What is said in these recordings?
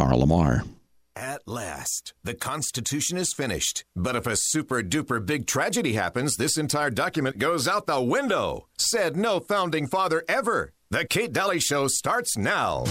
Lamar Lamar. At last, the Constitution is finished. But if a super-duper big tragedy happens, this entire document goes out the window. Said no founding father ever. The Kate Daly Show starts now.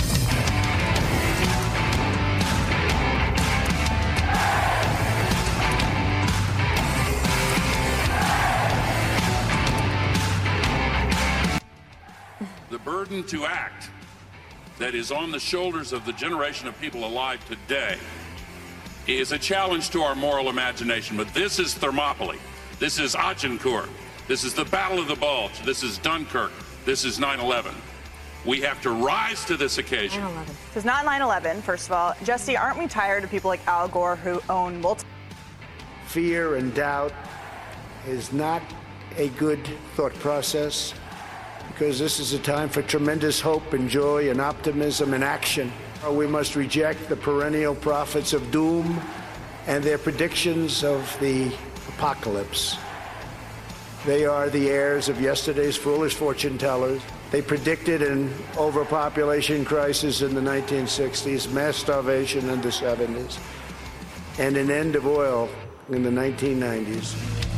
The burden to act that is on the shoulders of the generation of people alive today is a challenge to our moral imagination. But this is Thermopylae. This is Agincourt. This is the Battle of the Bulge. This is Dunkirk. This is 9/11. We have to rise to this occasion. 9/11. So it's not 9/11, first of all. Jesse, aren't we tired of people like Al Gore who own multiple... Fear and doubt is not a good thought process, because this is a time for tremendous hope and joy and optimism and action. We must reject the perennial prophets of doom and their predictions of the apocalypse. They are the heirs of yesterday's foolish fortune tellers. They predicted an overpopulation crisis in the 1960s, mass starvation in the 70s, and an end of oil in the 1990s.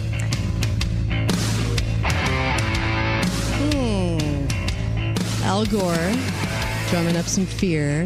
Al Gore drumming up some fear.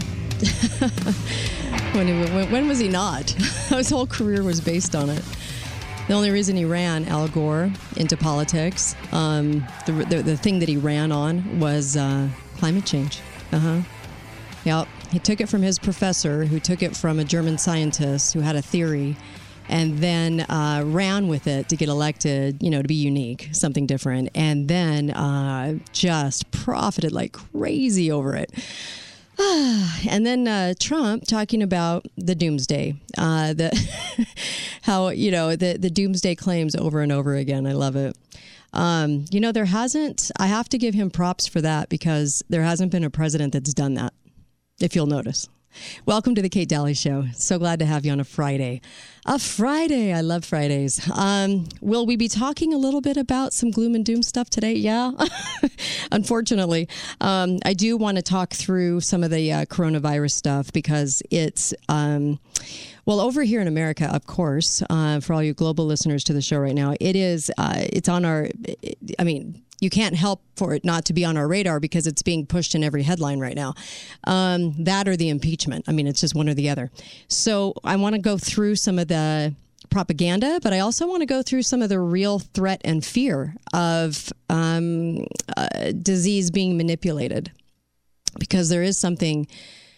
when was he not? His whole career was based on it. The only reason he ran, Al Gore, into politics, the thing that he ran on was climate change. Yep. He took it from his professor, who took it from a German scientist who had a theory, and then ran with it to get elected, to be unique, something different, and then just profited like crazy over it. And then Trump talking about the doomsday, how, the doomsday claims over and over again. I love it. There hasn't, I have to give him props for that, because there hasn't been a president that's done that, if you'll notice. Welcome to the Kate Daly Show. So glad to have you on a Friday. A Friday. I love Fridays. Will we be talking a little bit about some gloom and doom stuff today? Yeah. Unfortunately. I do want to talk through some of the coronavirus stuff, because it's, over here in America, of course, for all you global listeners to the show right now, it's on our, you can't help for it not to be on our radar, because it's being pushed in every headline right now. That or the impeachment. It's just one or the other. So I want to go through some of the propaganda, but I also want to go through some of the real threat and fear of disease being manipulated, because there is something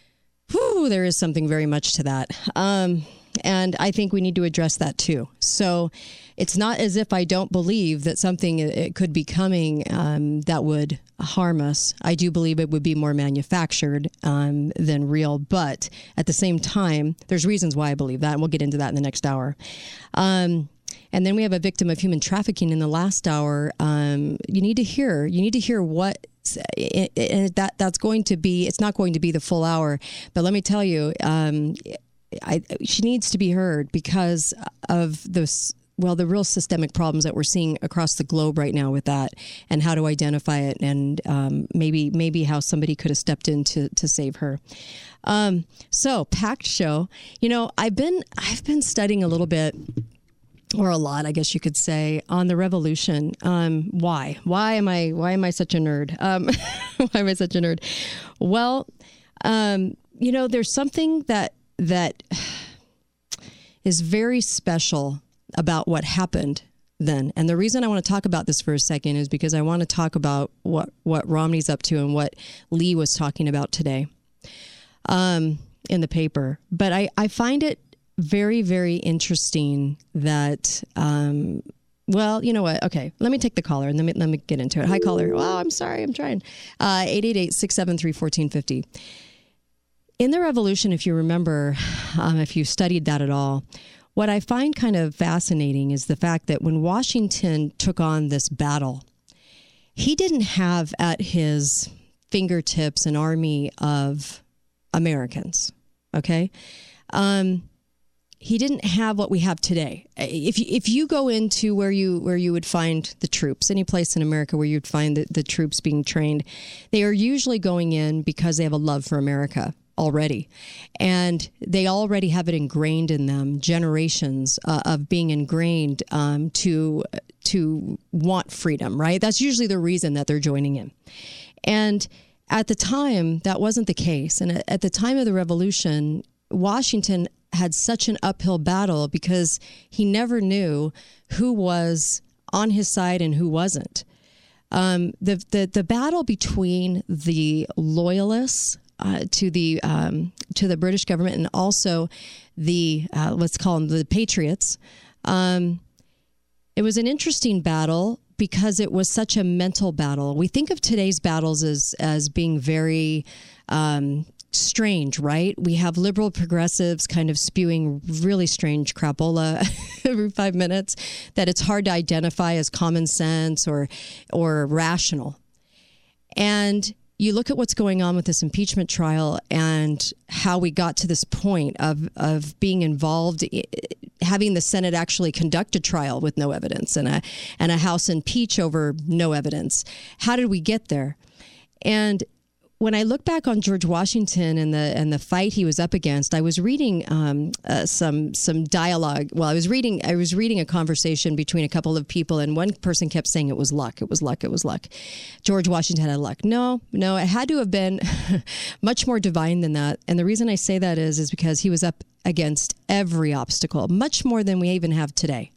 very much to that. And I think we need to address that too. So it's not as if I don't believe that something it could be coming that would harm us. I do believe it would be more manufactured than real. But at the same time, there's reasons why I believe that. And we'll get into that in the next hour. And then we have a victim of human trafficking in the last hour. You need to hear what. And that's going to be, it's not going to be the full hour. But let me tell you, she needs to be heard because of the real systemic problems that we're seeing across the globe right now with that, and how to identify it, and maybe how somebody could have stepped in to save her. So packed show. I've been studying a little bit, or a lot, I guess you could say, on the revolution. Why am I such a nerd? Why am I such a nerd? Well, there's something that is very special about what happened then. And the reason I want to talk about this for a second is because I want to talk about what Romney's up to and what Lee was talking about today in the paper. But I find it very, very interesting that, you know what? Okay, let me take the caller and let me get into it. Hi, caller. Oh, I'm sorry. I'm trying. 888-673-1450. In the revolution, if you remember, if you studied that at all, what I find kind of fascinating is the fact that when Washington took on this battle, he didn't have at his fingertips an army of Americans, okay? He didn't have what we have today. If you go into where you would find the troops, any place in America where you'd find the troops being trained, they are usually going in because they have a love for America. already. And they already have it ingrained in them, generations of being ingrained to want freedom, right? That's usually the reason that they're joining in. And at the time, that wasn't the case. And at the time of the revolution, Washington had such an uphill battle because he never knew who was on his side and who wasn't. The battle between the loyalists to the British government and also the let's call them the patriots, it was an interesting battle because it was such a mental battle. We think of today's battles as being very strange, right? We have liberal progressives kind of spewing really strange crapola every 5 minutes that it's hard to identify as common sense or rational. And you look at what's going on with this impeachment trial and how we got to this point of being involved, having the Senate actually conduct a trial with no evidence and a House impeach over no evidence. How did we get there? And when I look back on George Washington and the fight he was up against, I was reading some dialogue. Well, I was reading a conversation between a couple of people, and one person kept saying it was luck. It was luck. It was luck. George Washington had luck. No, it had to have been much more divine than that. And the reason I say that is because he was up against every obstacle, much more than we even have today.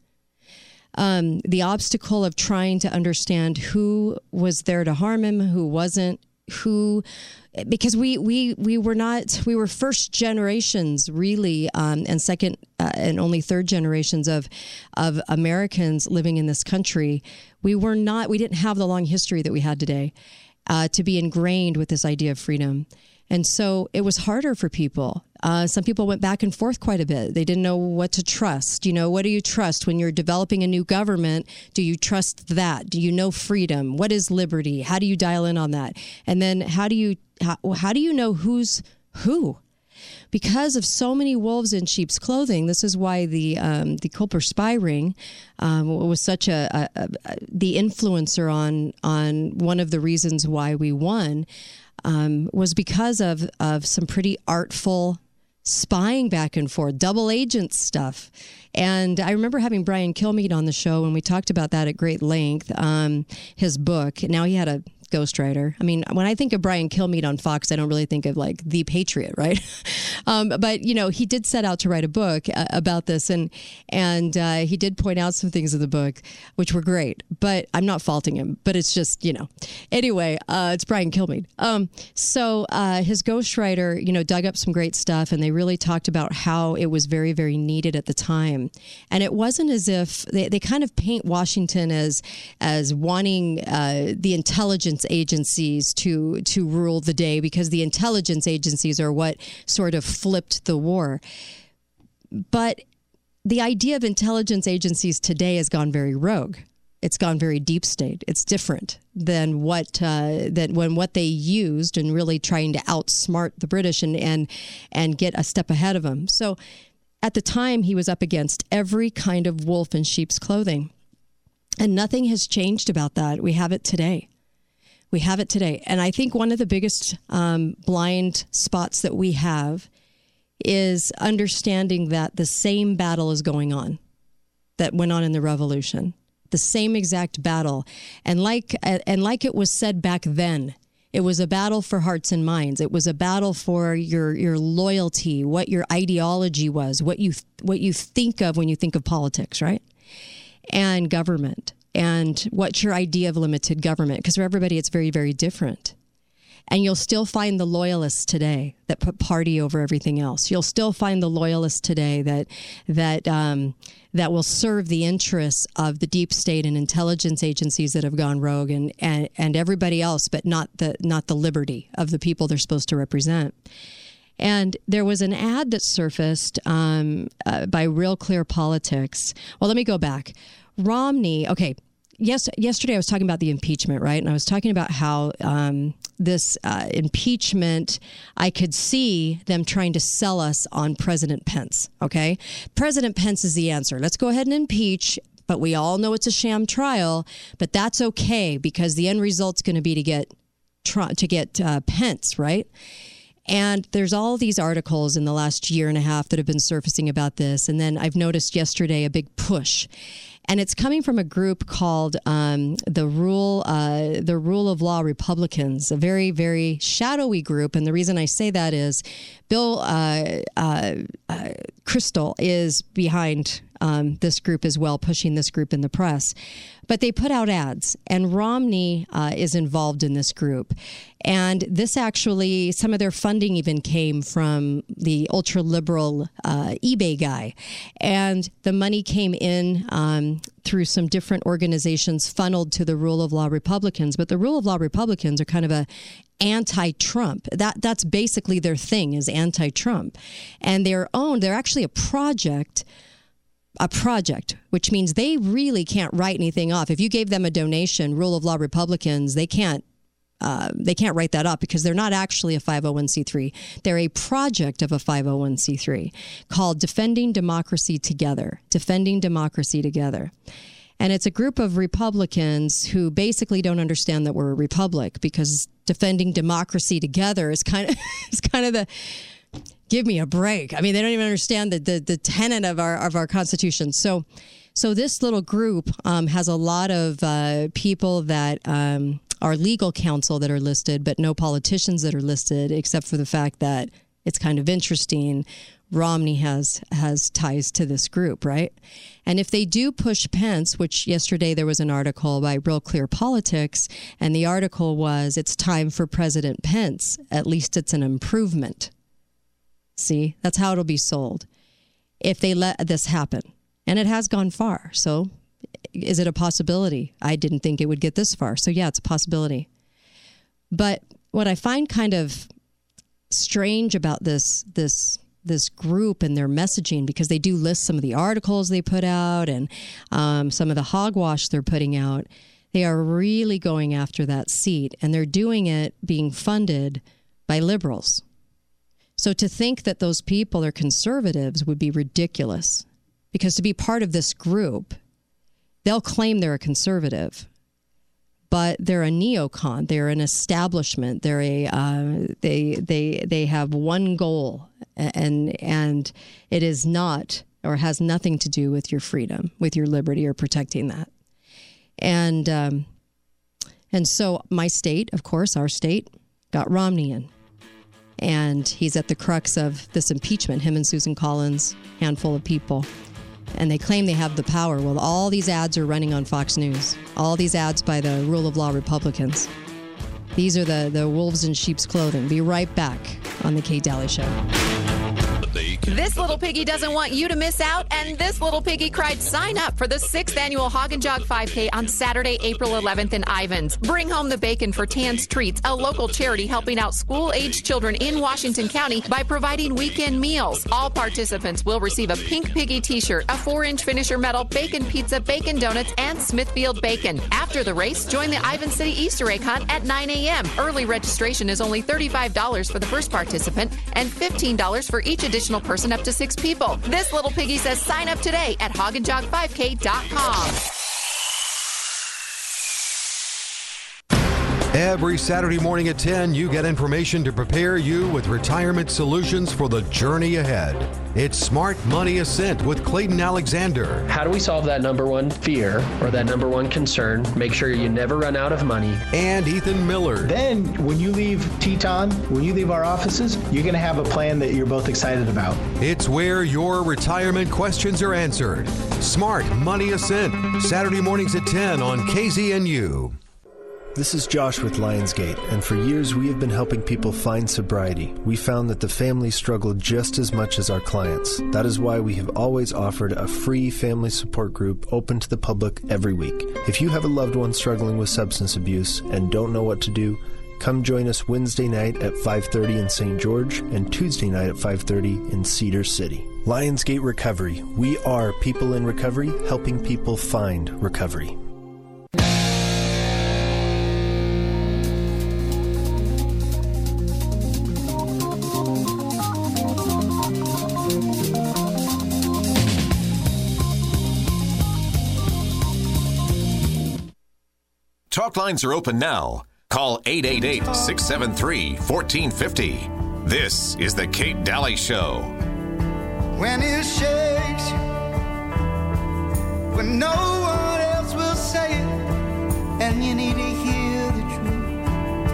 The obstacle of trying to understand who was there to harm him, who wasn't. Because we were first generations really, and second and only third generations of Americans living in this country. We didn't have the long history that we had today to be ingrained with this idea of freedom. And so it was harder for people. Some people went back and forth quite a bit. They didn't know what to trust. What do you trust when you're developing a new government? Do you trust that? Do you know freedom? What is liberty? How do you dial in on that? And then how do you know who's who? Because of so many wolves in sheep's clothing, this is why the Culper spy ring was such the influencer on one of the reasons why we won. Was because of some pretty artful spying back and forth, double agent stuff. And I remember having Brian Kilmeade on the show, and we talked about that at great length, his book. Now he had a ghostwriter. I mean, when I think of Brian Kilmeade on Fox, I don't really think of like The Patriot, right? But he did set out to write a book about this, and he did point out some things in the book which were great. But I'm not faulting him. But it's just anyway. It's Brian Kilmeade. So his ghostwriter, dug up some great stuff, and they really talked about how it was very, very needed at the time. And it wasn't as if they kind of paint Washington as wanting the intelligence agencies to rule the day, because the intelligence agencies are what sort of flipped the war. But the idea of intelligence agencies today has gone very rogue. It's gone very deep state. It's different than what they used in really trying to outsmart the British and get a step ahead of them. So at the time, he was up against every kind of wolf in sheep's clothing. And nothing has changed about that. We have it today. And I think one of the biggest blind spots that we have is understanding that the same battle is going on that went on in the Revolution, the same exact battle. And like it was said back then, it was a battle for hearts and minds. It was a battle for your loyalty, what your ideology was, what you think of when you think of politics, right? And government. And what's your idea of limited government? Because for everybody, it's very, very different. And you'll still find the loyalists today that put party over everything else. You'll still find the loyalists today that will serve the interests of the deep state and intelligence agencies that have gone rogue and everybody else, but not the liberty of the people they're supposed to represent. And there was an ad that surfaced by Real Clear Politics. Well, let me go back. Romney, okay, yesterday I was talking about the impeachment, right? And I was talking about how this impeachment, I could see them trying to sell us on President Pence, okay? President Pence is the answer. Let's go ahead and impeach, but we all know it's a sham trial, but that's okay because the end result's going to be to get Pence, right? And there's all these articles in the last year and a half that have been surfacing about this. And then I've noticed yesterday a big push. And it's coming from a group called the Rule of Law Republicans, a very, very shadowy group. And the reason I say that is Bill Kristol is behind this group as well, pushing this group in the press. But they put out ads, and Romney is involved in this group. And this actually, some of their funding even came from the ultra-liberal eBay guy. And the money came in through some different organizations funneled to the Rule of Law Republicans. But the Rule of Law Republicans are kind of a anti-Trump. That's basically their thing, is anti-Trump. And they're actually a project, which means they really can't write anything off. If you gave them a donation, Rule of Law Republicans, they can't write that up because they're not actually a 501c3. They're a project of a 501c3 called Defending Democracy Together. Defending Democracy Together. And it's a group of Republicans who basically don't understand that we're a republic, because defending democracy together is kind of the give me a break. I mean, they don't even understand the tenet of our Constitution. So this little group has a lot of people that are legal counsel that are listed, but no politicians that are listed, except for the fact that it's kind of interesting. Romney has ties to this group, right? And if they do push Pence, which yesterday there was an article by Real Clear Politics, and the article was, it's time for President Pence. At least it's an improvement. See, that's how it'll be sold if they let this happen. And it has gone far. So is it a possibility? I didn't think it would get this far. So yeah, it's a possibility. But what I find kind of strange about this group and their messaging, because they do list some of the articles they put out and some of the hogwash they're putting out, they are really going after that seat, and they're doing it being funded by liberals. So to think that those people are conservatives would be ridiculous, because to be part of this group, they'll claim they're a conservative, but they're a neocon. They're an establishment. They're they have one goal, and it is not, or has nothing to do with your freedom, with your liberty, or protecting that. And so my state, of course, our state, got Romney in. And he's at the crux of this impeachment, him and Susan Collins, handful of people. And they claim they have the power. Well, all these ads are running on Fox News. All these ads by the Rule of Law Republicans. These are the wolves in sheep's clothing. Be right back on The Kate Daly Show. This little piggy doesn't want you to miss out, and this little piggy cried, sign up for the 6th annual Hog and Jog 5K on Saturday, April 11th in Ivins. Bring home the bacon for Tan's Treats, a local charity helping out school-aged children in Washington County by providing weekend meals. All participants will receive a Pink Piggy t-shirt, a 4-inch finisher medal, bacon pizza, bacon donuts, and Smithfield bacon. After the race, join the Ivins City Easter egg hunt at 9 a.m. Early registration is only $35 for the first participant and $15 for each additional person up to 6 people. This little piggy says sign up today at hogandjog5k.com. Every Saturday morning at 10, you get information to prepare you with retirement solutions for the journey ahead. It's Smart Money Ascent with Clayton Alexander. How do we solve that number one fear or that number one concern? Make sure you never run out of money. And Ethan Miller. Then when you leave Teton, when you leave our offices, you're going to have a plan that you're both excited about. It's where your retirement questions are answered. Smart Money Ascent, Saturday mornings at 10 on KZNU. This is Josh with Lionsgate, and for years we have been helping people find sobriety. We found that the families struggled just as much as our clients. That is why we have always offered a free family support group open to the public every week. If you have a loved one struggling with substance abuse and don't know what to do, come join us Wednesday night at 5:30 in St. George and Tuesday night at 5:30 in Cedar City. Lionsgate Recovery. We are people in recovery, helping people find recovery. Talk lines are open now. Call 888-673-1450. This is the Kate Daly Show. When it shakes you, when no one else will say it, and you need to hear the truth.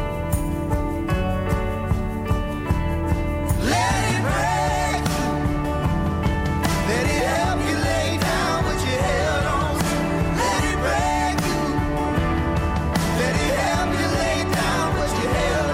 Let it break you. Let it help you lay down what you held on to. Let it break you. Let it help you lay down what you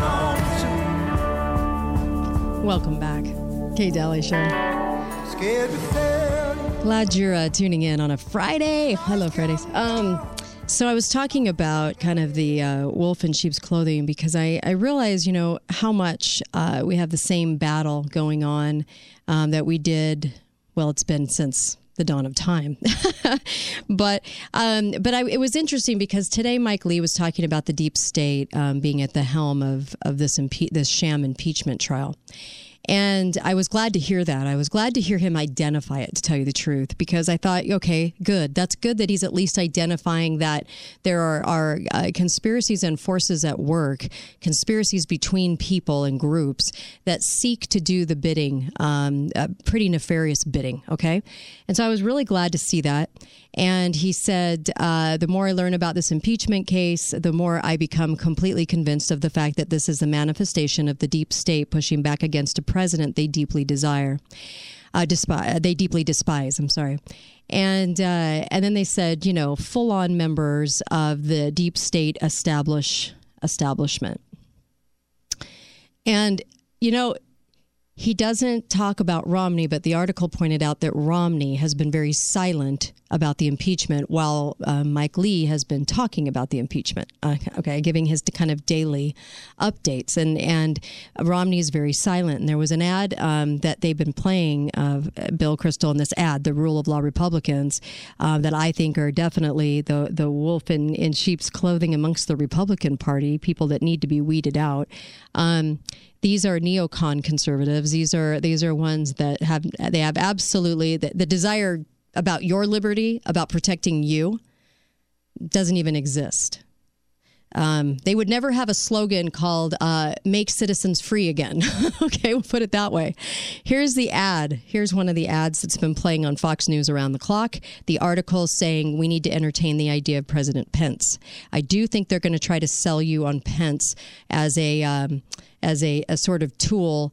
held on to. Welcome back. Kate Daly Show. Scared to fail. Glad you're tuning in on a Friday. Hello, Fridays. So I was talking about kind of the wolf in sheep's clothing because I realize, how much we have the same battle going on that we did. Well, it's been since the dawn of time. But it was interesting because today Mike Lee was talking about the deep state being at the helm of this sham impeachment trial. And I was glad to hear that. I was glad to hear him identify it, to tell you the truth, because I thought, okay, good. That's good that he's at least identifying that there are conspiracies and forces at work, conspiracies between people and groups that seek to do the bidding, pretty nefarious bidding, okay? And so I was really glad to see that. And he said, the more I learn about this impeachment case, the more I become completely convinced of the fact that this is a manifestation of the deep state pushing back against a president they deeply despise. I'm sorry. And then they said, full-on members of the deep state establishment. And, he doesn't talk about Romney, but the article pointed out that Romney has been very silent about the impeachment while Mike Lee has been talking about the impeachment, giving his kind of daily updates. And Romney is very silent. And there was an ad that they've been playing of Bill Kristol in this ad, the Rule of Law Republicans, that I think are definitely the wolf in sheep's clothing amongst the Republican Party, people that need to be weeded out. These are neocon conservatives. These are ones that have absolutely the desire about your liberty, about protecting you, doesn't even exist. They would never have a slogan called "Make Citizens Free Again." Okay, we'll put it that way. Here's the ad. Here's one of the ads that's been playing on Fox News around the clock. The article saying we need to entertain the idea of President Pence. I do think they're going to try to sell you on Pence as a sort of tool,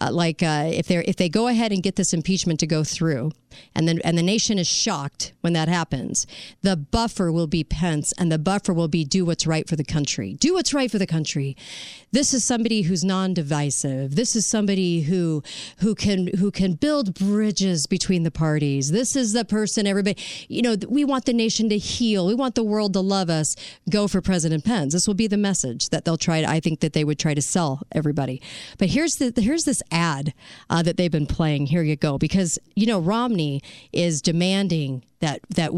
if they go ahead and get this impeachment to go through, and the nation is shocked when that happens, the buffer will be Pence, and the buffer will be do what's right for the country. Do what's right for the country. This is somebody who's non-divisive. This is somebody who can build bridges between the parties. This is the person everybody, we want the nation to heal. We want the world to love us. Go for President Pence. This will be the message that I think that they would try to sell everybody. But here's this ad that they've been playing. Here you go. Because, Romney is demanding that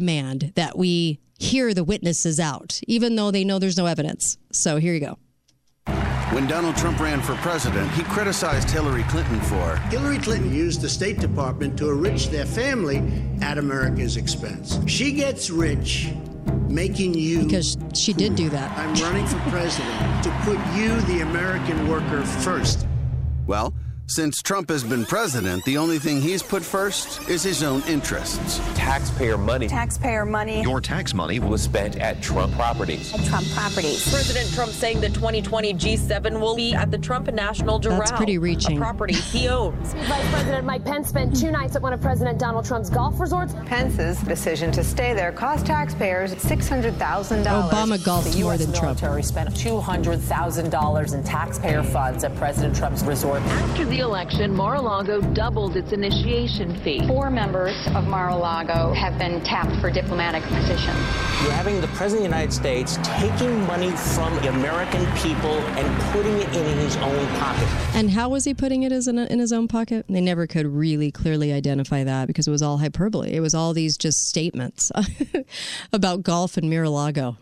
we hear the witnesses out, even though they know there's no evidence. So here you go. When Donald Trump ran for president, he criticized Hillary Clinton for... Hillary Clinton used the State Department to enrich their family at America's expense. She gets rich making you... Because she did do that. I'm running for president to put you, the American worker, first. Well, since Trump has been president, the only thing he's put first is his own interests. Taxpayer money. Taxpayer money. Your tax money was spent at Trump properties. At Trump properties. President Trump saying the 2020 G7 will be at the Trump National Doral. That's pretty reaching. A property he owns. Vice President Mike Pence spent 2 nights at one of President Donald Trump's golf resorts. Pence's decision to stay there cost taxpayers $600,000. Obama golfed more than Trump. The U.S. military spent $200,000 in taxpayer funds at President Trump's resort. After the election, Mar-a-Lago doubled its initiation fee. 4 members of Mar-a-Lago have been tapped for diplomatic positions. You're having the President of the United States taking money from the American people and putting it in his own pocket. And how was he putting it in his own pocket? They never could really clearly identify that because it was all hyperbole. It was all these just statements about golf and Mar-a-Lago.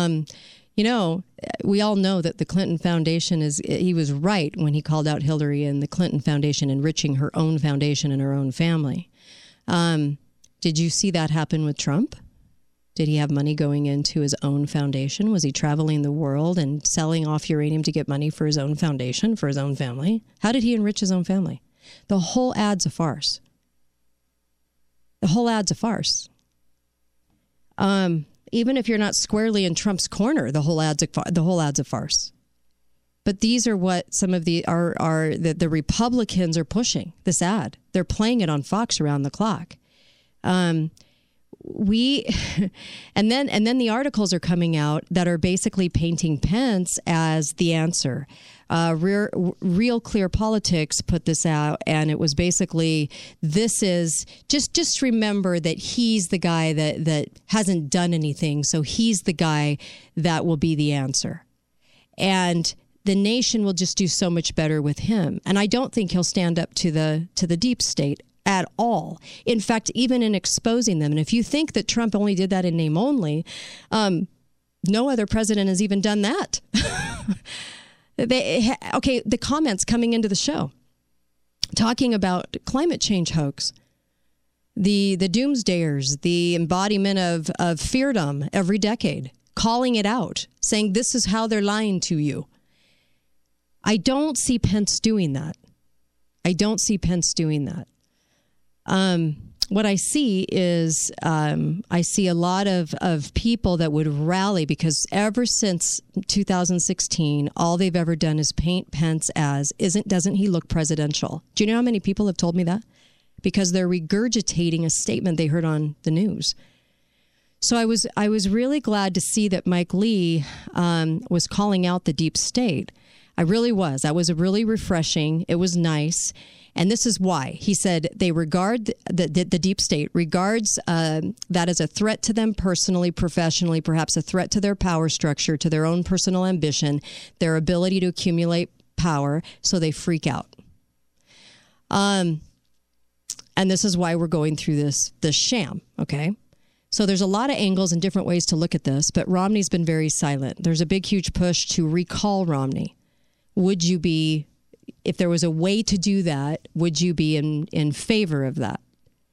We all know that the Clinton Foundation he was right when he called out Hillary and the Clinton Foundation enriching her own foundation and her own family. Did you see that happen with Trump? Did he have money going into his own foundation? Was he traveling the world and selling off uranium to get money for his own foundation, for his own family? How did he enrich his own family? The whole ad's a farce. The whole ad's a farce. Even if you're not squarely in Trump's corner, the whole ad's a farce. But these are what some of the Republicans are pushing, this ad. They're playing it on Fox around the clock. And then the articles are coming out that are basically painting Pence as the answer. Real Clear Politics put this out, and it was basically, this is just remember that he's the guy that hasn't done anything, so he's the guy that will be the answer. And the nation will just do so much better with him. And I don't think he'll stand up to the deep state at all. In fact, even in exposing them. And if you think that Trump only did that in name only, no other president has even done that. The comments coming into the show talking about climate change hoax, the doomsdayers, the embodiment of feardom every decade, calling it out, saying this is how they're lying to you. I don't see Pence doing that. What I see is I see a lot of people that would rally, because ever since 2016, all they've ever done is paint Pence as, doesn't he look presidential? Do you know how many people have told me that? Because they're regurgitating a statement they heard on the news. So I was really glad to see that Mike Lee was calling out the deep state. I really was. That was really refreshing. It was nice. And this is why. He said they regard the deep state regards that as a threat to them personally, professionally, perhaps a threat to their power structure, to their own personal ambition, their ability to accumulate power, so they freak out. And this is why we're going through this sham, okay? So there's a lot of angles and different ways to look at this, but Romney's been very silent. There's a big, huge push to recall Romney. Would you be, if there was a way to do that, would you be in favor of that?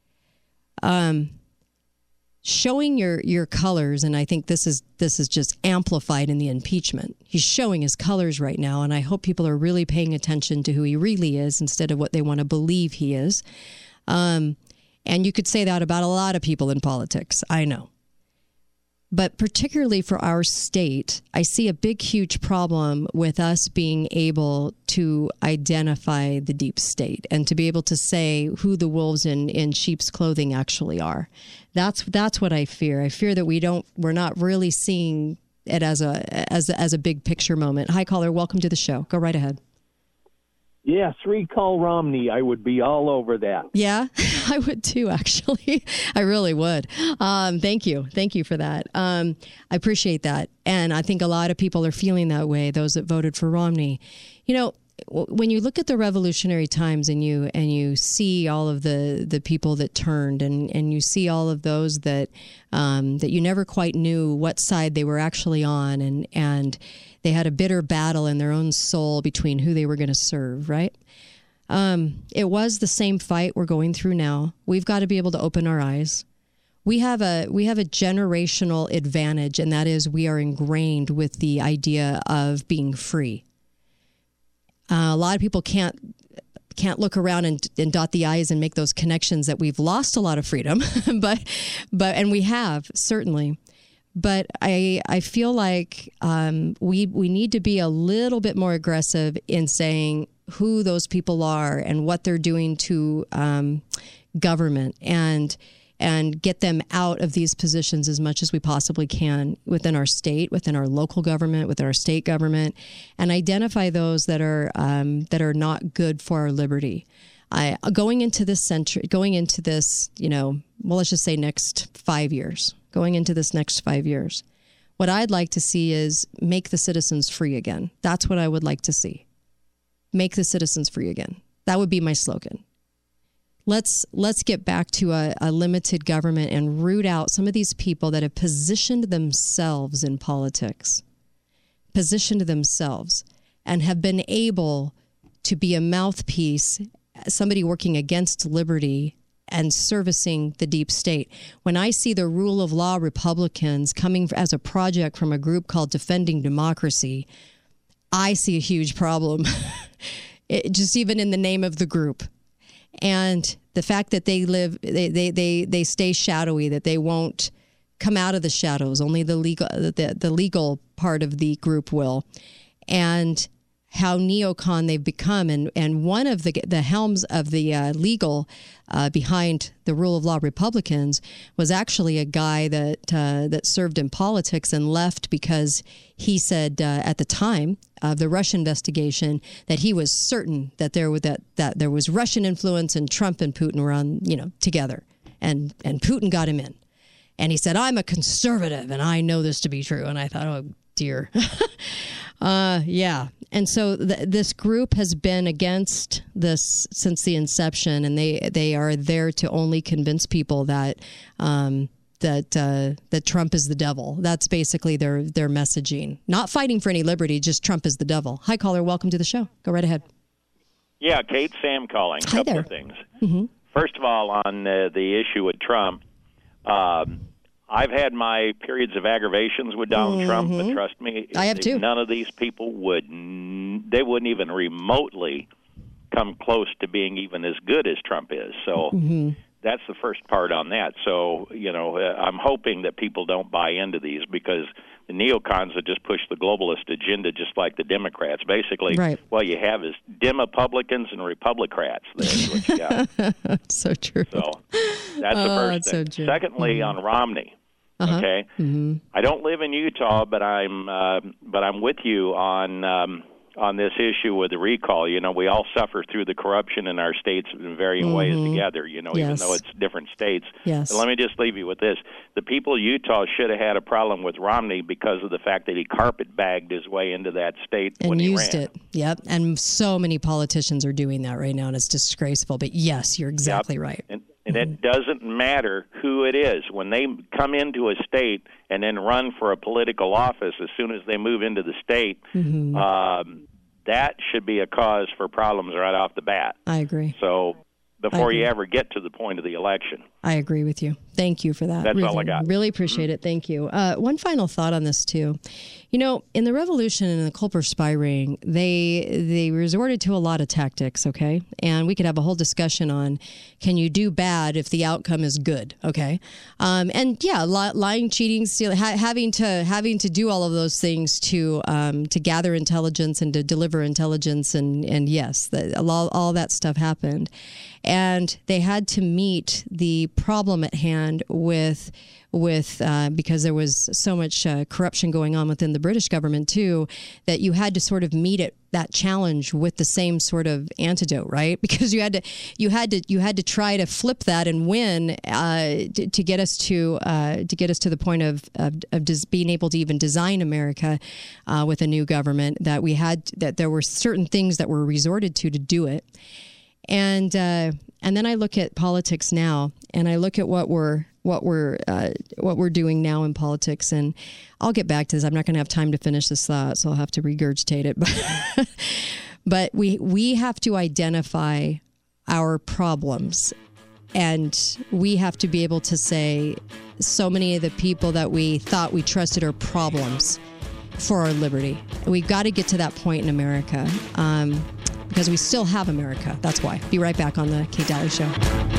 Showing your colors, and I think this is just amplified in the impeachment. He's showing his colors right now, and I hope people are really paying attention to who he really is instead of what they want to believe he is. And you could say that about a lot of people in politics, I know. But particularly for our state, I see a big, huge problem with us being able to identify the deep state and to be able to say who the wolves in sheep's clothing actually are. That's what I fear. I fear that we're not really seeing it as a big picture moment. Hi, caller. Welcome to the show. Go right ahead. Yes, recall Romney. I would be all over that. Yeah, I would too, actually. I really would. Thank you. Thank you for that. I appreciate that. And I think a lot of people are feeling that way, those that voted for Romney. You know, when you look at the revolutionary times and you see all of the people that turned and you see all of those that you never quite knew what side they were actually on, and they had a bitter battle in their own soul between who they were going to serve, right? It was the same fight we're going through now. We've got to be able to open our eyes. We have a generational advantage, and that is we are ingrained with the idea of being free. A lot of people can't look around and dot the I's and make those connections that we've lost a lot of freedom, but we have, certainly. But I feel like we need to be a little bit more aggressive in saying who those people are and what they're doing to government, and get them out of these positions as much as we possibly can within our state, within our local government, within our state government, and identify those that are not good for our liberty. Going into this, let's just say next 5 years. Going into this next 5 years, what I'd like to see is make the citizens free again. That's what I would like to see. Make the citizens free again. That would be my slogan. Let's get back to a limited government and root out some of these people that have positioned themselves in politics, and have been able to be a mouthpiece, somebody working against liberty and servicing the deep state. When I see the rule of law Republicans coming as a project from a group called Defending Democracy, I see a huge problem, just even in the name of the group. And the fact that they stay shadowy, that they won't come out of the shadows, only the legal part of the group will, and how neocon they've become. And one of the helms of the legal behind the rule of law Republicans was actually a guy that served in politics and left because he said at the time of the Russia investigation that he was certain that there was Russian influence and Trump and Putin were on, together, and Putin got him in. And he said, I'm a conservative and I know this to be true. And I thought, oh dear. Yeah. And so this group has been against this since the inception, and they are there to only convince people that that Trump is the devil. That's basically their messaging. Not fighting for any liberty, just Trump is the devil. Hi, caller. Welcome to the show. Go right ahead. Yeah, Kate, Sam calling. Hi Couple there. of things. Mm-hmm. First of all, on the issue with Trump, I've had my periods of aggravations with Donald Trump, but trust me, I have too. None of these people wouldn't even remotely come close to being even as good as Trump is. So that's the first part on that. So, I'm hoping that people don't buy into these, because the neocons that just push the globalist agenda just like the Democrats. Basically, what you have is Demopublicans and Republicrats. That's what you got. So true. So that's the first thing. So Secondly, on Romney. Okay, I don't live in Utah, but I'm with you on this issue with the recall. We all suffer through the corruption in our states in varying ways together. Even though it's different states. Yes. But let me just leave you with this: the people of Utah should have had a problem with Romney because of the fact that he carpet-bagged his way into that state and when he used ran. it. Yep, and so many politicians are doing that right now, and it's disgraceful. But yes, you're exactly right. And it doesn't matter who it is. When they come into a state and then run for a political office, as soon as they move into the state, that should be a cause for problems right off the bat. I agree. So before you ever get to the point of the election. I agree with you. Thank you for that. That's all I got. Really appreciate it. Thank you. One final thought on this, too. In the revolution and in the Culper spy ring, they resorted to a lot of tactics, okay? And we could have a whole discussion on, can you do bad if the outcome is good, okay? And yeah, lying, cheating, stealing, having to do all of those things to gather intelligence and to deliver intelligence, and yes, all that stuff happened. And they had to meet the problem at hand with because there was so much corruption going on within the British government too, that you had to sort of meet that challenge with the same sort of antidote, right? Because you had to try to flip that and win to get us to the point of being able to even design America with a new government, that there were certain things that were resorted to do it. And then I look at politics now, and I look at what we're doing now in politics, and I'll get back to this. I'm not going to have time to finish this thought, so I'll have to regurgitate it. But we have to identify our problems, and we have to be able to say, so many of the people that we thought we trusted are problems for our liberty. We've got to get to that point in America. Because we still have America. That's why. Be right back on the Kate Daly Show.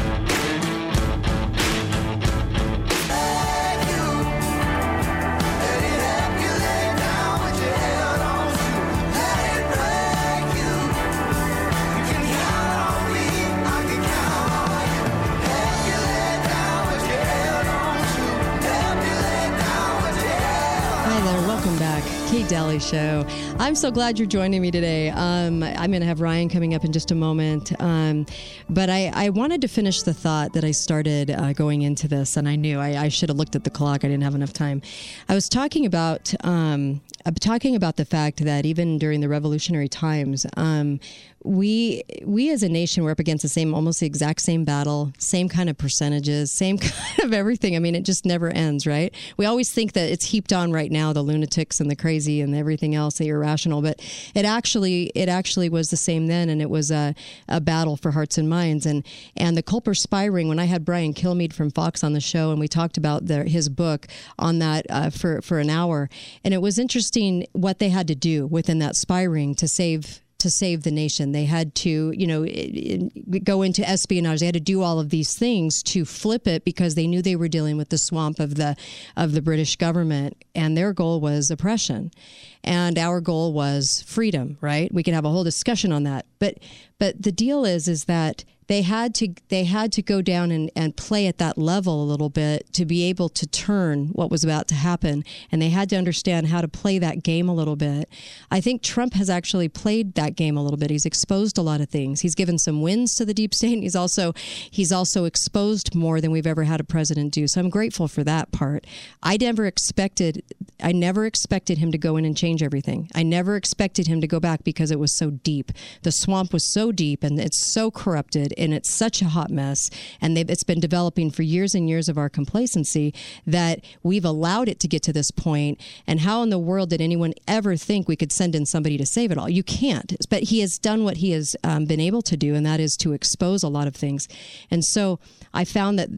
Kate Daly Show. I'm so glad you're joining me today. I'm going to have Ryan coming up in just a moment. But I wanted to finish the thought that I started going into this, and I knew I should have looked at the clock. I didn't have enough time. I was talking about the fact that even during the revolutionary times, we as a nation, we're up against almost the exact same battle, same kind of percentages, same kind of everything. I mean, it just never ends, right? We always think that it's heaped on right now, the lunatics and the crazy and everything else, the irrational, but it actually was the same then, and it was a battle for hearts and minds. And the Culper spy ring, when I had Brian Kilmeade from Fox on the show, and we talked about his book on that for an hour, and it was interesting what they had to do within that spy ring to save the nation. They had to, go into espionage. They had to do all of these things to flip it because they knew they were dealing with the swamp of the British government, and their goal was oppression, and our goal was freedom. Right? We could have a whole discussion on that, but the deal is that they had to go down and play at that level a little bit to be able to turn what was about to happen. And they had to understand how to play that game a little bit. I think Trump has actually played that game a little bit. He's exposed a lot of things. He's given some wins to the deep state. And he's also exposed more than we've ever had a president do. So I'm grateful for that part. I never expected him to go in and change everything. I never expected him to go back because it was so deep. The swamp was so deep and it's so corrupted. And it's such a hot mess, and it's been developing for years and years of our complacency that we've allowed it to get to this point. And how in the world did anyone ever think we could send in somebody to save it all? You can't. But he has done what he has been able to do, and that is to expose a lot of things. And so I found that,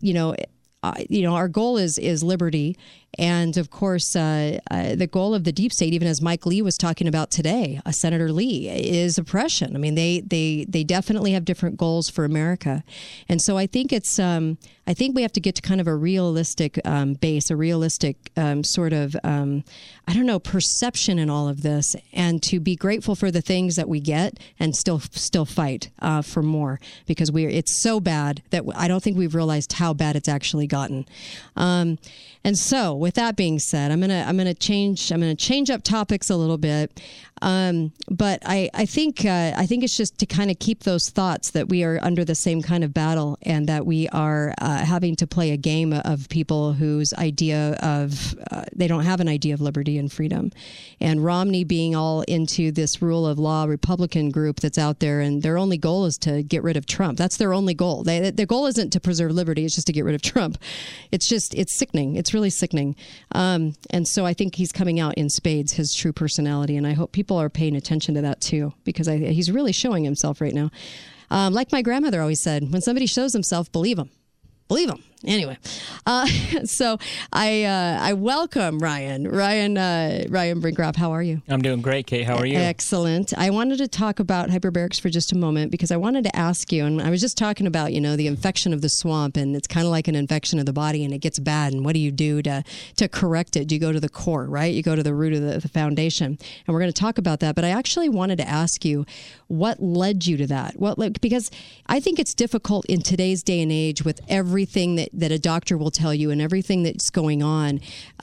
our goal is liberty. And of course, the goal of the deep state, even as Mike Lee was talking about today, Senator Lee, is oppression. I mean, they definitely have different goals for America, and so I think I think we have to get to kind of a realistic base, a realistic sort of perception in all of this, and to be grateful for the things that we get, and still fight for more, because it's so bad that I don't think we've realized how bad it's actually gotten. And so, with that being said, I'm gonna change up topics a little bit, but I think it's just to kind of keep those thoughts that we are under the same kind of battle, and that we are having to play a game of people whose idea of they don't have an idea of liberty and freedom, and Romney being all into this rule of law Republican group that's out there, and their only goal is to get rid of Trump. That's their only goal. Their goal isn't to preserve liberty; it's just to get rid of Trump. It's sickening. It's really sickening. And so I think he's coming out in spades, his true personality. And I hope people are paying attention to that too, because he's really showing himself right now. Like my grandmother always said, when somebody shows himself, believe him. Believe him. Anyway, so I welcome Ryan Brinkroff. How are you? I'm doing great, Kate. How are you? Excellent. I wanted to talk about hyperbarics for just a moment, because I wanted to ask you, and I was just talking about, the infection of the swamp, and it's kind of like an infection of the body, and it gets bad. And what do you do to correct it? You go to the core, right? You go to the root of the foundation. And we're going to talk about that. But I actually wanted to ask you, what led you to that? Because I think it's difficult in today's day and age with everything that a doctor will tell you and everything that's going on.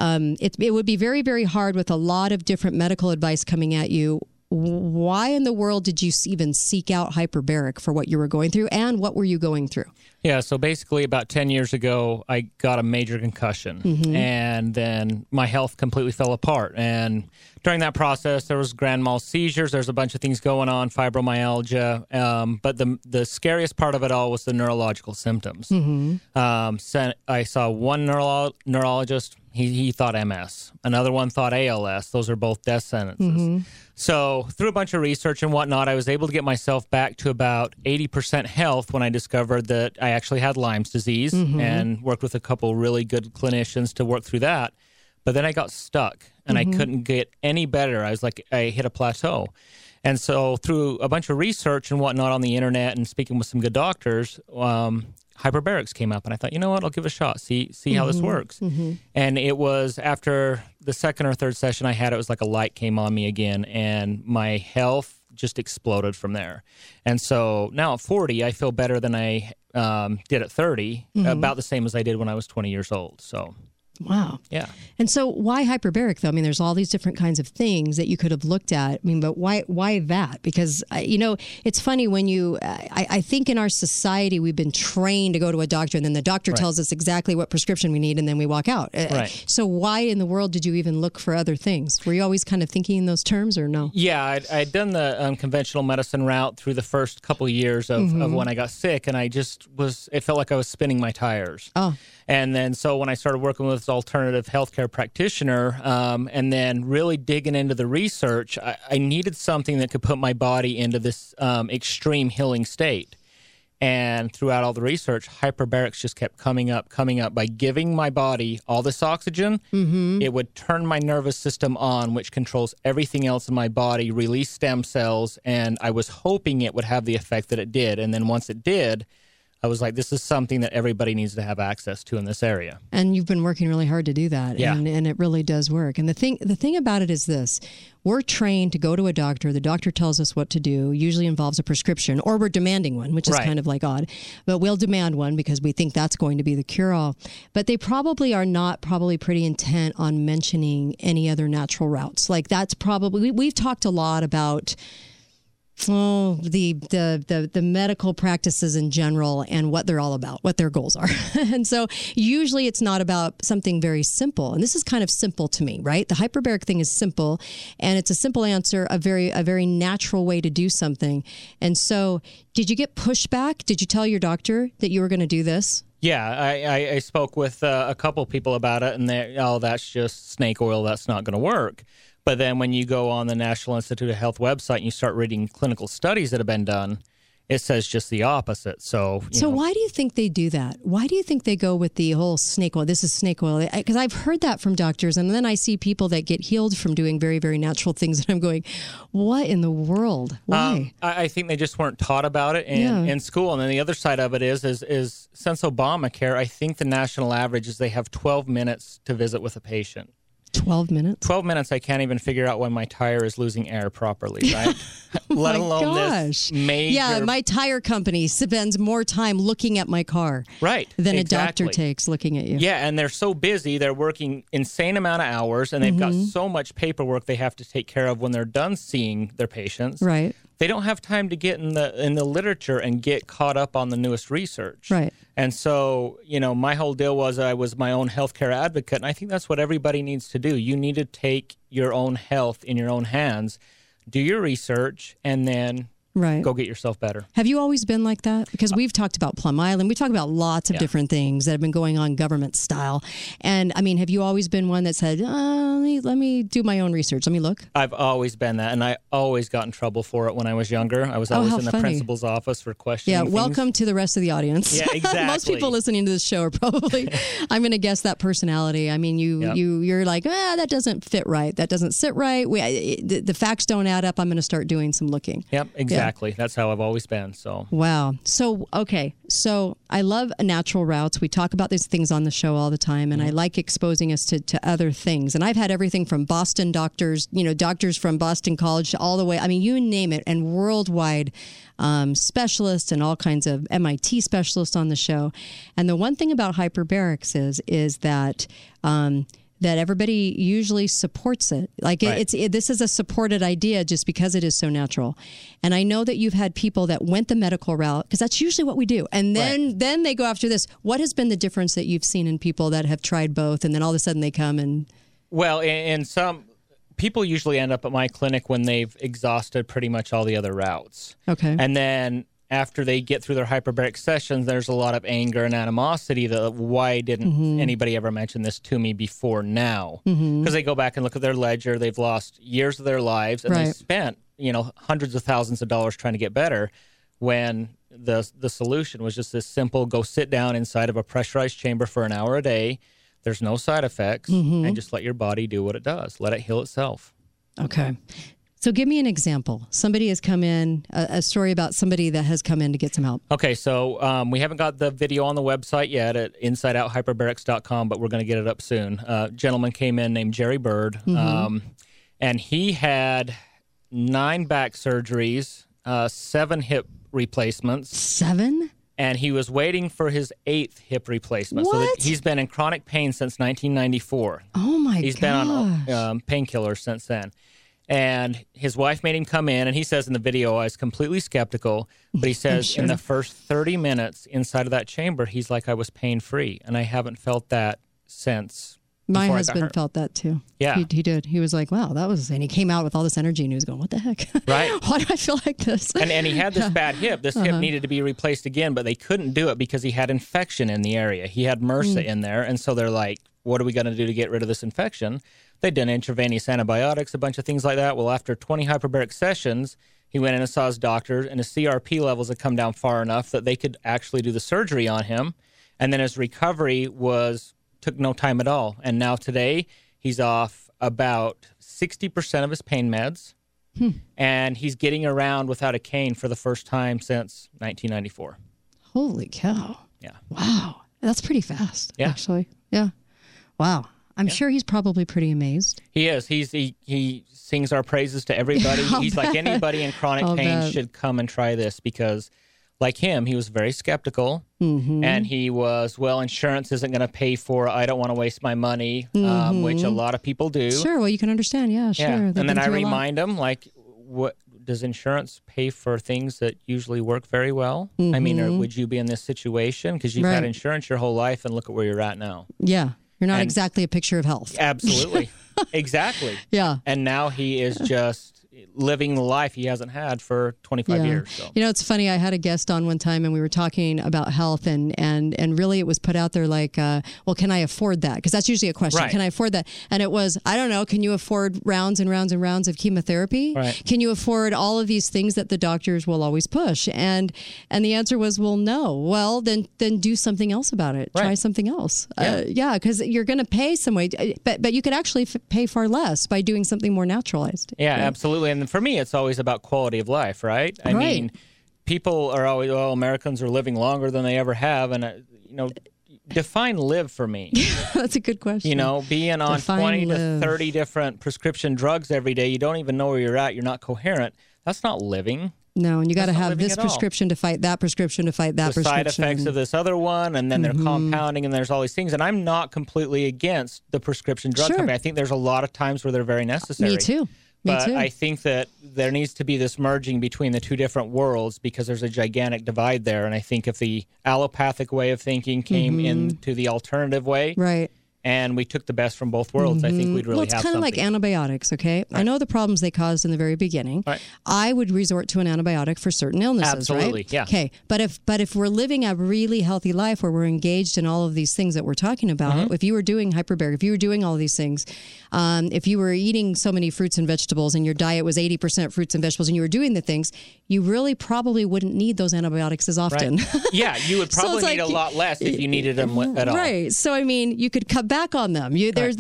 It would be very, very hard with a lot of different medical advice coming at you. Why in the world did you even seek out hyperbaric for what you were going through, and what were you going through? Yeah, so basically about 10 years ago, I got a major concussion, and then my health completely fell apart. And during that process, there was grand mal seizures. There's a bunch of things going on, fibromyalgia. But the scariest part of it all was the neurological symptoms. I saw one neurologist. He thought MS. Another one thought ALS. Those are both death sentences. So through a bunch of research and whatnot, I was able to get myself back to about 80% health when I discovered that I actually had Lyme's disease, and worked with a couple really good clinicians to work through that. But then I got stuck, and I couldn't get any better. I hit a plateau. And so through a bunch of research and whatnot on the internet and speaking with some good doctors, hyperbarics came up, and I thought, you know what, I'll give it a shot, see how this works. And it was after the second or third session I had, it was like a light came on me again, and my health just exploded from there. And so now at 40, I feel better than I did at 30, about the same as I did when I was 20 years old. So Wow. Yeah. And so why hyperbaric, though? I mean, there's all these different kinds of things that you could have looked at. I mean, but why that? Because, it's funny when I think in our society, we've been trained to go to a doctor, and then the doctor tells us exactly what prescription we need, and then we walk out. Right. So why in the world did you even look for other things? Were you always kind of thinking in those terms, or no? Yeah, I'd done the conventional medicine route through the first couple of years of when I got sick, and it felt like I was spinning my tires. Oh. And then so when I started working with this alternative healthcare practitioner and then really digging into the research, I needed something that could put my body into this extreme healing state. And throughout all the research, hyperbarics just kept coming up by giving my body all this oxygen. It would turn my nervous system on, which controls everything else in my body, release stem cells, and I was hoping it would have the effect that it did. And then once it did, I was like, this is something that everybody needs to have access to in this area. And you've been working really hard to do that. Yeah. And it really does work. And the thing about it is this. We're trained to go to a doctor. The doctor tells us what to do, usually involves a prescription, or we're demanding one, which is kind of like odd. But we'll demand one because we think that's going to be the cure-all. But they probably are not pretty intent on mentioning any other natural routes. Like that's probably, we've talked a lot about the medical practices in general and what they're all about, what their goals are. And so usually it's not about something very simple. And this is kind of simple to me, right? The hyperbaric thing is simple, and it's a simple answer, a very natural way to do something. And so did you get pushback? Did you tell your doctor that you were going to do this? Yeah, I spoke with a couple people about it, and that's just snake oil. That's not going to work. But then when you go on the National Institute of Health website and you start reading clinical studies that have been done, it says just the opposite. So why do you think they do that? Why do you think they go with the whole snake oil? This is snake oil. Because I've heard that from doctors, and then I see people that get healed from doing very, very natural things, and I'm going, what in the world? Why? I think they just weren't taught about it in school. And then the other side of it is since Obamacare, I think the national average is they have 12 minutes to visit with a patient. 12 minutes? 12 minutes, I can't even figure out when my tire is losing air properly, right? Let alone this major... Yeah, my tire company spends more time looking at my car than a doctor takes looking at you. Yeah, and they're so busy, they're working insane amount of hours, and they've got so much paperwork they have to take care of when they're done seeing their patients. Right. They don't have time to get in the literature and get caught up on the newest research. Right. And so, my whole deal was I was my own healthcare advocate, and I think that's what everybody needs to do. You need to take your own health in your own hands, do your research, and then go get yourself better. Have you always been like that? Because we've talked about Plum Island. We talk about lots of different things that have been going on government style. And, I mean, have you always been one that said, let me do my own research. Let me look. I've always been that, and I always got in trouble for it when I was younger. I was always in the principal's office for questioning things. Welcome to the rest of the audience. Yeah, exactly. Most people listening to this show are probably, I'm going to guess that personality. I mean, you're like, that doesn't fit right. That doesn't sit right. The facts don't add up. I'm going to start doing some looking. Yep, exactly. That's how I've always been. So wow. So okay. So I love natural routes. We talk about these things on the show all the time, and I like exposing us to other things. And I've had everything from Boston doctors, doctors from Boston College, all the way. I mean, you name it, and worldwide specialists and all kinds of MIT specialists on the show. And the one thing about hyperbarics is that. That everybody usually supports it. Like this is a supported idea just because it is so natural. And I know that you've had people that went the medical route, because that's usually what we do. And then they go after this. What has been the difference that you've seen in people that have tried both, and then all of a sudden they come and... Well, in some... People usually end up at my clinic when they've exhausted pretty much all the other routes. Okay. And then... after they get through their hyperbaric sessions, there's a lot of anger and animosity that why didn't anybody ever mention this to me before now? Because they go back and look at their ledger. They've lost years of their lives, and they spent hundreds of thousands of dollars trying to get better, when the solution was just this simple: go sit down inside of a pressurized chamber for an hour a day. There's no side effects, and just let your body do what it does. Let it heal itself. Okay. So give me an example. Somebody has come in, a story about somebody that has come in to get some help. Okay, so we haven't got the video on the website yet at InsideOutHyperbarics.com, but we're going to get it up soon. A gentleman came in named Jerry Bird, and he had 9 back surgeries, 7 hip replacements. 7? and he was waiting for his 8th hip replacement. So he's been in chronic pain since 1994. Oh, my God. He's been on painkillers since then. And his wife made him come in, and he says in the video, I was completely skeptical, but he says in the first 30 minutes inside of that chamber, he's like, I was pain-free, and I haven't felt that since. My husband felt that too. Yeah. He did. He was like, wow, that was, and he came out with all this energy and he was going, what the heck? Right. Why do I feel like this? And he had this bad hip. This hip needed to be replaced again, but they couldn't do it because he had infection in the area. He had MRSA in there. And so they're like, what are we going to do to get rid of this infection? They did intravenous antibiotics, a bunch of things like that. Well, after 20 hyperbaric sessions, he went in and saw his doctor, and his CRP levels had come down far enough that they could actually do the surgery on him. And then his recovery took no time at all. And now today, he's off about 60% of his pain meds, and he's getting around without a cane for the first time since 1994. Holy cow. Yeah. Wow. That's pretty fast, actually. Yeah. Wow. I'm sure he's probably pretty amazed. He is. He sings our praises to everybody. He's like, anybody in chronic pain should come and try this, because like him, he was very skeptical, and he was, well, insurance isn't going to pay for it. I don't want to waste my money, which a lot of people do. Sure, well, you can understand. Yeah, sure. And then I remind him, like, what does insurance pay for things that usually work very well? I mean, or would you be in this situation? Because you've had insurance your whole life, and look at where you're at now. Yeah, you're not exactly a picture of health. Absolutely. Exactly. Yeah. And now he is just living the life he hasn't had for 25 years. So. You know, it's funny. I had a guest on one time, and we were talking about health, and really it was put out there like, well, can I afford that? Because that's usually a question. Right. Can I afford that? And it was, I don't know, can you afford rounds and rounds and rounds of chemotherapy? Right. Can you afford all of these things that the doctors will always push? And the answer was, well, no. Well, then do something else about it. Right. Try something else. Yeah, because you're going to pay some way, but you could actually pay far less by doing something more naturalized. Yeah, absolutely. And for me, it's always about quality of life, right? I mean, people are always, Americans are living longer than they ever have. And, define live for me. That's a good question. Being on 20 to 30 different prescription drugs every day, you don't even know where you're at, you're not coherent. That's not living. No, and you got to have this prescription to fight that prescription to fight that prescription. The side effects of this other one, and then they're compounding, and there's all these things. And I'm not completely against the prescription drug company. I think there's a lot of times where they're very necessary. Me too. But I think that there needs to be this merging between the two different worlds, because there's a gigantic divide there. And I think if the allopathic way of thinking came into the alternative way, and we took the best from both worlds, I think we'd really have something. Well, it's kind of like antibiotics, okay? Right. I know the problems they caused in the very beginning. Right. I would resort to an antibiotic for certain illnesses, Absolutely, right? Yeah. Okay, but if we're living a really healthy life where we're engaged in all of these things that we're talking about, if you were doing hyperbaric, if you were doing all of these things, if you were eating so many fruits and vegetables and your diet was 80% fruits and vegetables and you were doing the things, you really probably wouldn't need those antibiotics as often. Right. Yeah, you would probably need a lot less if you needed them at all. Right. So, I mean, you could cut back on them.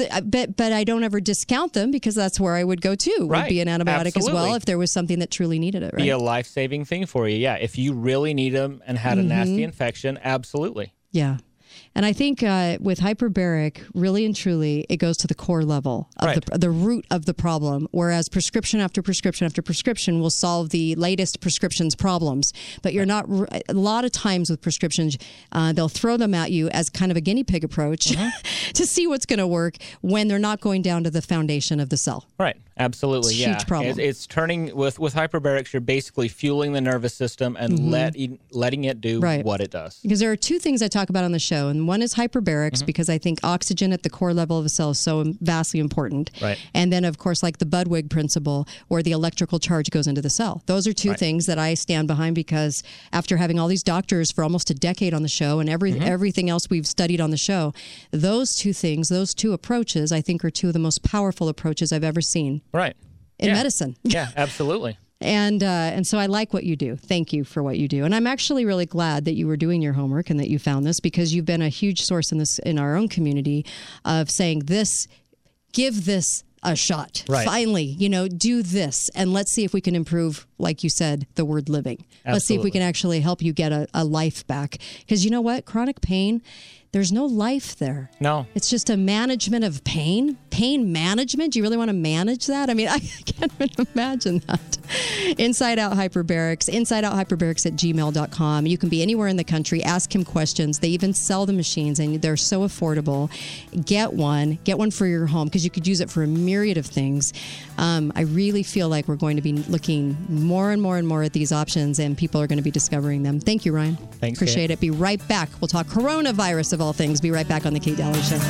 But I don't ever discount them, because that's where I would go to. Would be an antibiotic as well if there was something that truly needed it. Right? Be a life-saving thing for you. Yeah, if you really need them and had a nasty infection, absolutely. Yeah. And I think with hyperbaric, really and truly, it goes to the core level of the root of the problem, whereas prescription after prescription after prescription will solve the latest prescription's problems. But you're not, a lot of times with prescriptions, they'll throw them at you as kind of a guinea pig approach to see what's going to work when they're not going down to the foundation of the cell. Right. Absolutely. It's a huge problem. It's turning, with hyperbarics, you're basically fueling the nervous system and letting it do what it does. Because there are two things I talk about on the show, and one is hyperbarics, because I think oxygen at the core level of a cell is so vastly important. Right. And then, of course, like the Budwig principle, where the electrical charge goes into the cell. Those are two things that I stand behind, because after having all these doctors for almost a decade on the show and everything else we've studied on the show, those two things, those two approaches, I think are two of the most powerful approaches I've ever seen. Right. In medicine. Yeah, absolutely. And so I like what you do. Thank you for what you do. And I'm actually really glad that you were doing your homework and that you found this, because you've been a huge source in our own community of saying give this a shot. Right. Finally, do this, and let's see if we can improve like you said, the word living. Let's see if we can actually help you get a life back. Because you know what? Chronic pain, there's no life there. No. It's just a management of pain. Pain management? Do you really want to manage that? I mean, I can't even imagine that. Inside Out Hyperbarics, insideouthyperbarics@gmail.com. You can be anywhere in the country. Ask him questions. They even sell the machines, and they're so affordable. Get one for your home, because you could use it for a myriad of things. I really feel like we're going to be looking more and more and more at these options, and people are going to be discovering them. Thank you, Ryan. Thanks, Appreciate it. Be right back. We'll talk coronavirus of all things. Be right back on The Kate Dalley Show.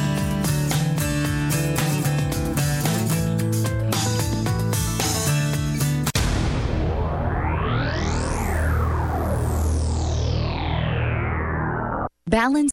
Balance